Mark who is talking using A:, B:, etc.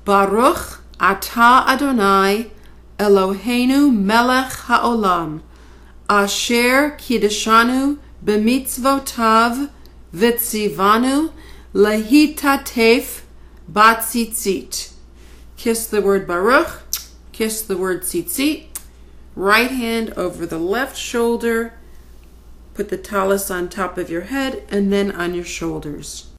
A: Baruch atah Adonai Eloheinu melech haolam, asher kiddushanu b'mitzvotav v'tzivanu lehitatef batzitzit. Kiss the word Baruch, kiss the word tzitzit. Right hand over the left shoulder. Put the tallis on top of your head and then on your shoulders.